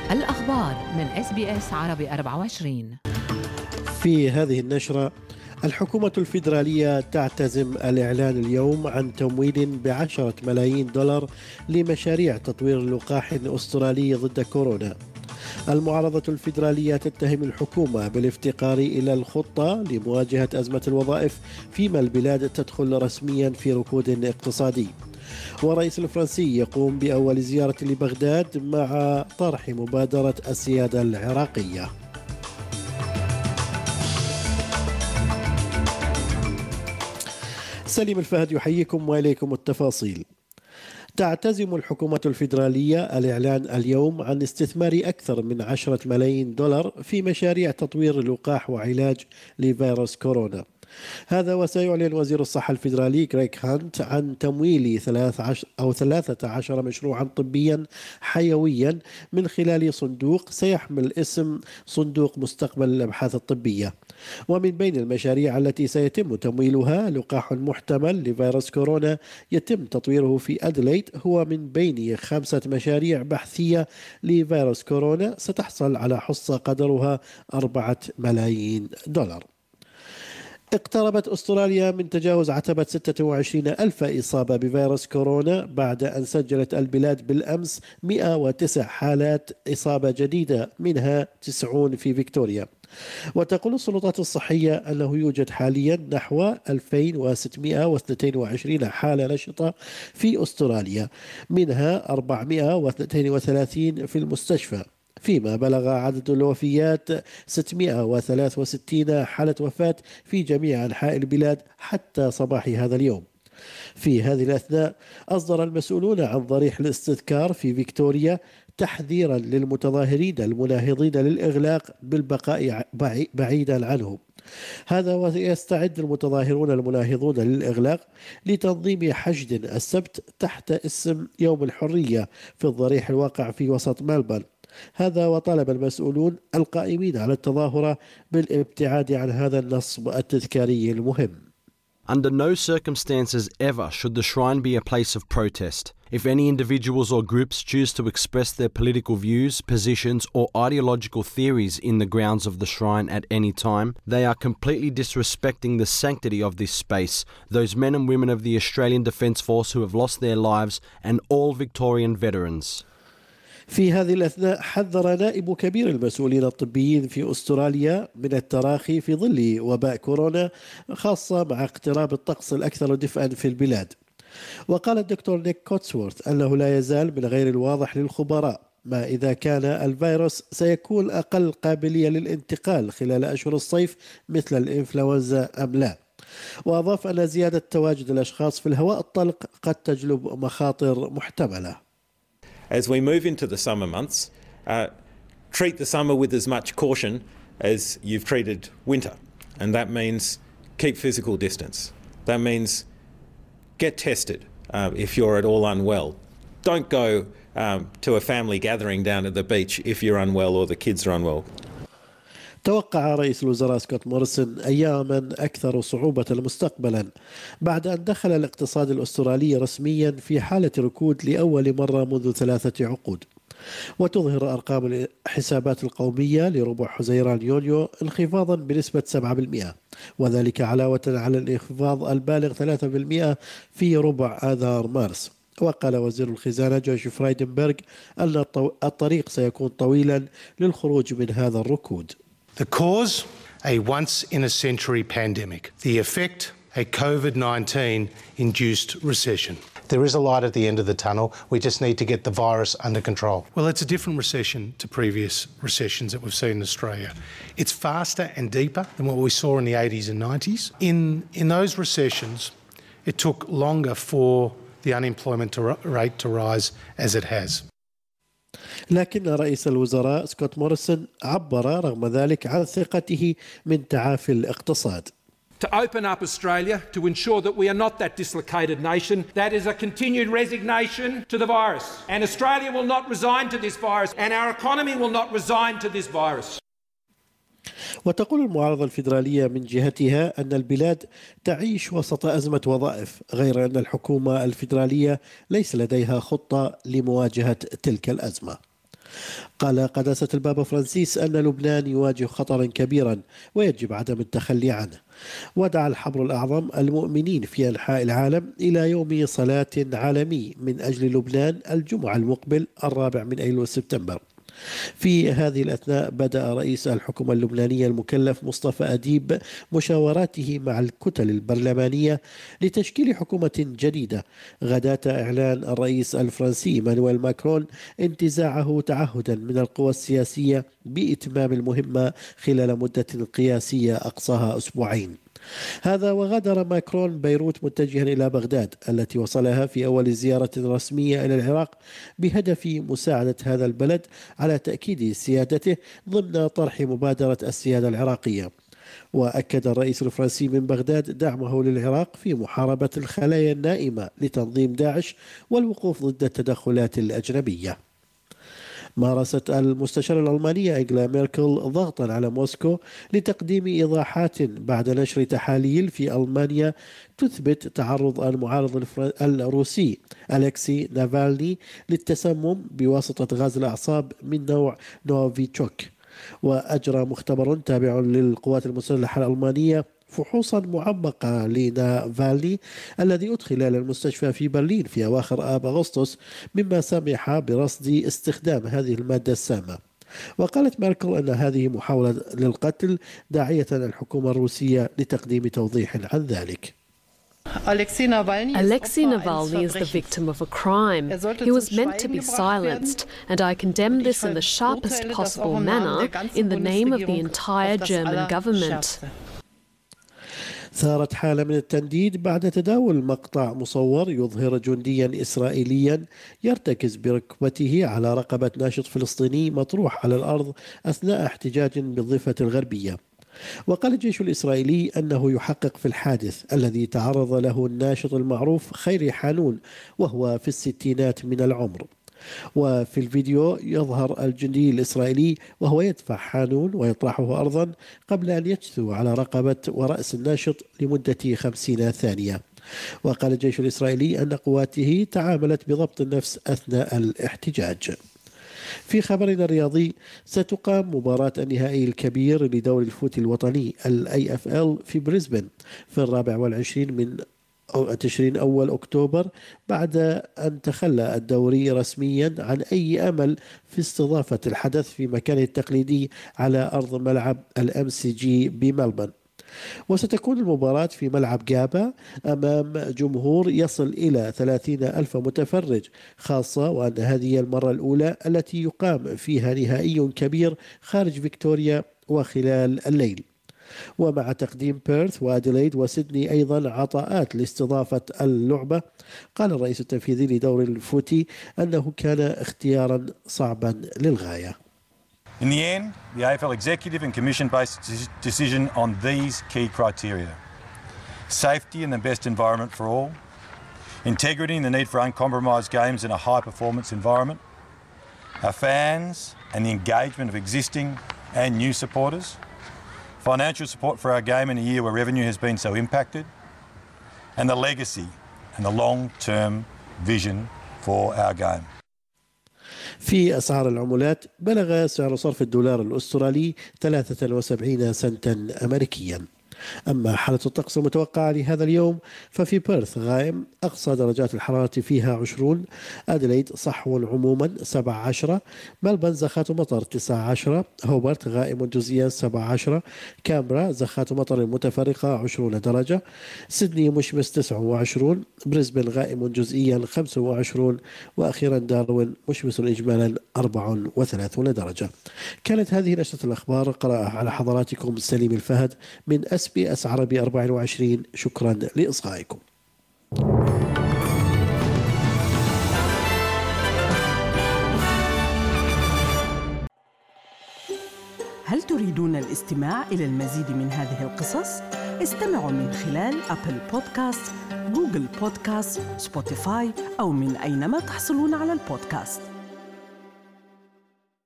الأخبار من SBS عربي 24. في هذه النشرة: الحكومة الفيدرالية تعتزم الإعلان اليوم عن تمويل ب10 ملايين دولار لمشاريع تطوير لقاح أسترالي ضد كورونا. المعارضة الفيدرالية تتهم الحكومة بالافتقار إلى الخطة لمواجهة أزمة الوظائف، فيما البلاد تدخل رسميا في ركود اقتصادي. والرئيس الفرنسي يقوم بأول زيارة لبغداد مع طرح مبادرة السيادة العراقية. سليم الفهد يحييكم وإليكم التفاصيل. تعتزم الحكومة الفيدرالية الإعلان اليوم عن استثمار أكثر من 10 ملايين دولار في مشاريع تطوير لقاح وعلاج لفيروس كورونا. هذا وسيعلن وزير الصحة الفيدرالي غريغ هانت عن تمويل 13 مشروعا طبيا حيويا من خلال صندوق سيحمل اسم صندوق مستقبل الأبحاث الطبية. ومن بين المشاريع التي سيتم تمويلها لقاح محتمل لفيروس كورونا يتم تطويره في أدليد، هو من بين 5 مشاريع بحثية لفيروس كورونا ستحصل على حصة قدرها 4 ملايين دولار. اقتربت أستراليا من تجاوز عتبة 26 ألف إصابة بفيروس كورونا بعد أن سجلت البلاد بالأمس 109 حالات إصابة جديدة، منها 90 في فيكتوريا. وتقول السلطات الصحية أنه يوجد حاليا نحو 2622 حالة نشطة في أستراليا، منها 432 في المستشفى، فيما بلغ عدد الوفيات 663 حالة وفاة في جميع أنحاء البلاد حتى صباح هذا اليوم. في هذه الأثناء أصدر المسؤولون عن ضريح الاستذكار في فيكتوريا تحذيرا للمتظاهرين المناهضين للإغلاق بالبقاء بعيدا عنه. هذا ويستعد المتظاهرون المناهضون للإغلاق لتنظيم حشد السبت تحت اسم يوم الحرية في الضريح الواقع في وسط ملبورن. هذا وطالب المسؤولون القائمين على التظاهرة بالابتعاد عن هذا النصب التذكاري المهم. Under no circumstances ever should the shrine be a place of protest. If any individuals or groups choose to express their political views, positions, or ideological theories in the grounds of the shrine at any time, they are completely disrespecting the sanctity of this space, those men and women of the Australian Defence Force who have lost their lives, and all Victorian veterans. في هذه الأثناء حذر نائب كبير المسؤولين الطبيين في أستراليا من التراخي في ظل وباء كورونا، خاصة مع اقتراب الطقس الأكثر دفئا في البلاد. وقال الدكتور نيك كوتسورث أنه لا يزال من غير الواضح للخبراء ما إذا كان الفيروس سيكون أقل قابلية للانتقال خلال أشهر الصيف مثل الإنفلونزا أم لا. وأضاف أن زيادة تواجد الأشخاص في الهواء الطلق قد تجلب مخاطر محتملة. As we move into the summer months, treat the summer with as much caution as you've treated winter. And that means keep physical distance. That means get tested if you're at all unwell. Don't go to a family gathering down at the beach if you're unwell or the kids are unwell. توقع رئيس الوزراء سكوت موريسون أياما أكثر صعوبة مستقبلا بعد أن دخل الاقتصاد الأسترالي رسميا في حالة ركود لأول مرة منذ 3 عقود. وتظهر أرقام الحسابات القومية لربع حزيران يونيو انخفاضا بنسبة 7%، وذلك علاوة على الانخفاض البالغ 3% في ربع آذار مارس. وقال وزير الخزانة جوش فرايدنبرغ أن الطريق سيكون طويلا للخروج من هذا الركود. The cause, a once-in-a-century pandemic. The effect, a COVID-19-induced recession. There is a light at the end of the tunnel. We just need to get the virus under control. Well, it's a different recession to previous recessions that we've seen in Australia. It's faster and deeper than what we saw in the 80s and 90s. In those recessions, it took longer for the unemployment rate to rise as it has. لكن رئيس الوزراء سكوت موريسون عبر رغم ذلك عن ثقته من تعافي الاقتصاد. To open up Australia, to ensure that we are not that dislocated nation that is a continued resignation to the virus. And Australia will not resign to this virus, and our economy will not resign to this virus. وتقول المعارضة الفيدرالية من جهتها أن البلاد تعيش وسط أزمة وظائف، غير أن الحكومة الفيدرالية ليس لديها خطة لمواجهة تلك الأزمة. قال قداسة البابا فرانسيس أن لبنان يواجه خطرا كبيرا ويجب عدم التخلي عنه، ودعا الحبر الأعظم المؤمنين في أنحاء العالم إلى يوم صلاة عالمي من أجل لبنان الجمعة المقبل 4 سبتمبر. في هذه الأثناء بدأ رئيس الحكومة اللبنانية المكلف مصطفى أديب مشاوراته مع الكتل البرلمانية لتشكيل حكومة جديدة غداة إعلان الرئيس الفرنسي إيمانويل ماكرون انتزاعه تعهدا من القوى السياسية بإتمام المهمة خلال مدة قياسية أقصاها أسبوعين. هذا وغادر ماكرون بيروت متجها إلى بغداد التي وصلها في أول زيارة رسمية إلى العراق بهدف مساعدة هذا البلد على تأكيد سيادته ضمن طرح مبادرة السيادة العراقية. وأكد الرئيس الفرنسي من بغداد دعمه للعراق في محاربة الخلايا النائمة لتنظيم داعش والوقوف ضد التدخلات الأجنبية. مارست المستشارة الألمانية أنجلا ميركل ضغطا على موسكو لتقديم إيضاحات بعد نشر تحاليل في ألمانيا تثبت تعرض المعارض الروسي أليكسي نافالني للتسمم بواسطة غاز الأعصاب من نوع نوفيتشوك. وأجرى مختبر تابع للقوات المسلحة الألمانية فحوصا معمقة لنافالني الذي أدخل إلى المستشفى في برلين في أواخر آب أغسطس، مما سمح برصد استخدام هذه المادة السامة. وقالت ميركل أن هذه محاولة للقتل، داعية الحكومة الروسية لتقديم توضيح عن ذلك. Alexei Navalny is the victim of a crime. He was meant to be silenced, and I condemn this in the sharpest possible manner in the name of the entire German government. ثارت حالة من التنديد بعد تداول مقطع مصور يظهر جنديا إسرائيليا يرتكز بركبته على رقبة ناشط فلسطيني مطروح على الأرض أثناء احتجاج بالضفة الغربية. وقال الجيش الإسرائيلي أنه يحقق في الحادث الذي تعرض له الناشط المعروف خيري حانون وهو في الستينات من العمر. وفي الفيديو يظهر الجندي الإسرائيلي وهو يدفع حانون ويطرحه أرضا قبل أن يجثو على رقبة ورأس الناشط لمدة 50 ثانية. وقال الجيش الإسرائيلي أن قواته تعاملت بضبط النفس أثناء الاحتجاج. في خبرنا الرياضي، ستقام مباراة النهائي الكبير لدوري الفوت الوطني AFL في بريسبن في 24 من تشرين أول أكتوبر، بعد أن تخلى الدوري رسميا عن أي أمل في استضافة الحدث في مكانه التقليدي على أرض ملعب الMCG بملبن. وستكون المباراة في ملعب جابا أمام جمهور يصل إلى 30,000 متفرج، خاصة وأن هذه المرة الأولى التي يقام فيها نهائي كبير خارج فيكتوريا وخلال الليل. ومع تقديم بيرث وأديلايد وسيدني أيضا عطاءات لاستضافة اللعبة، قال الرئيس التنفيذي لدوري الفوتي أنه كان اختيارا صعبا للغاية. In the end, the AFL Executive and Commission based decision on these key criteria: safety and the best environment for all, integrity and the need for uncompromised games in a high-performance environment, our fans and the engagement of existing and new supporters, financial support for our game in a year where revenue has been so impacted, and the legacy and the long-term vision for our game. في أسعار العملات، بلغ سعر صرف الدولار الأسترالي 73 سنتا أمريكيا. أما حالة الطقس المتوقعة لهذا اليوم، ففي بيرث غائم، أقصى درجات الحرارة فيها 20، أديلايد صحو عموما 17، ملبن زخات مطر 19، هوبرت غائم جزئيا 17، كامبرا زخات مطر متفرقة 20 درجة، سيدني مشمس 29، بريسبن غائم جزئيا 25، وأخيرا داروين مشمس إجمالا 34 درجة. كانت هذه نشرة الأخبار، قرأها على حضراتكم سليم الفهد من SBS عربي 24. شكرا لإصغائكم. هل تريدون الاستماع إلى المزيد من هذه القصص؟ استمعوا من خلال أبل بودكاست، جوجل بودكاست، سبوتيفاي أو من أينما تحصلون على البودكاست.